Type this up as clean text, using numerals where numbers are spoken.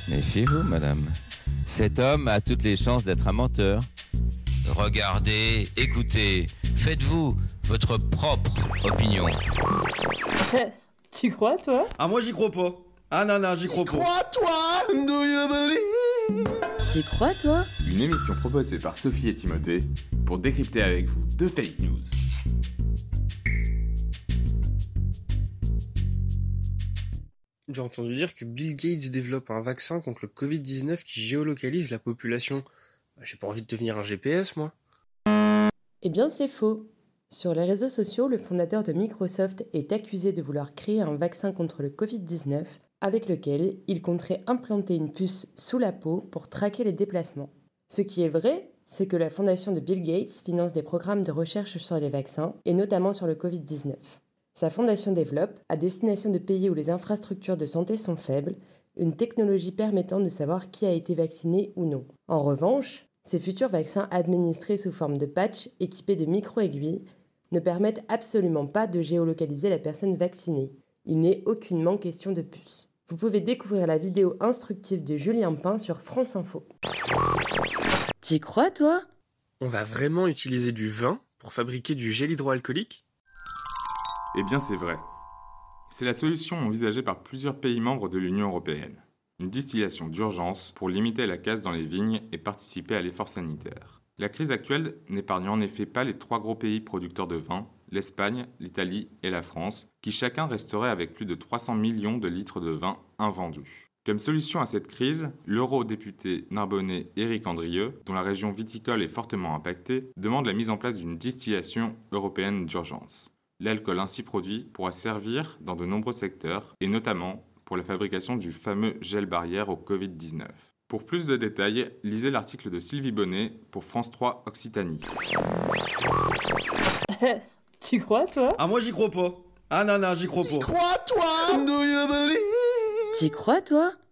Méfiez-vous, madame. Cet homme a toutes les chances d'être un menteur. Regardez, écoutez, faites-vous votre propre opinion. Tu crois, toi? Ah, moi j'y crois pas. Ah non, j'y crois pas. Crois toi, do you believe? T'y crois, toi? Une émission proposée par Sophie et Timothée pour décrypter avec vous 2 fake news. J'ai entendu dire que Bill Gates développe un vaccin contre le Covid-19 qui géolocalise la population. J'ai pas envie de devenir un GPS, moi. Eh bien, c'est faux. Sur les réseaux sociaux, le fondateur de Microsoft est accusé de vouloir créer un vaccin contre le Covid-19 avec lequel il compterait implanter une puce sous la peau pour traquer les déplacements. Ce qui est vrai, c'est que la fondation de Bill Gates finance des programmes de recherche sur les vaccins, et notamment sur le Covid-19. Sa fondation développe, à destination de pays où les infrastructures de santé sont faibles, une technologie permettant de savoir qui a été vacciné ou non. En revanche, ces futurs vaccins administrés sous forme de patch équipés de micro-aiguilles ne permettent absolument pas de géolocaliser la personne vaccinée. Il n'est aucunement question de puce. Vous pouvez découvrir la vidéo instructive de Julien Pain sur France Info. T'y crois, toi? On va vraiment utiliser du vin pour fabriquer du gel hydroalcoolique? Eh bien, c'est vrai. C'est la solution envisagée par plusieurs pays membres de l'Union européenne. Une distillation d'urgence pour limiter la casse dans les vignes et participer à l'effort sanitaire. La crise actuelle n'épargne en effet pas les 3 gros pays producteurs de vin, l'Espagne, l'Italie et la France, qui chacun resterait avec plus de 300 millions de litres de vin invendus. Comme solution à cette crise, l'eurodéputé narbonnais Éric Andrieux, dont la région viticole est fortement impactée, demande la mise en place d'une distillation européenne d'urgence. L'alcool ainsi produit pourra servir dans de nombreux secteurs, et notamment pour la fabrication du fameux gel barrière au Covid-19. Pour plus de détails, lisez l'article de Sylvie Bonnet pour France 3 Occitanie. Tu crois, toi? Ah, moi j'y crois pas. Ah non, j'y crois pas. Crois toi, do you believe? T'y crois, toi?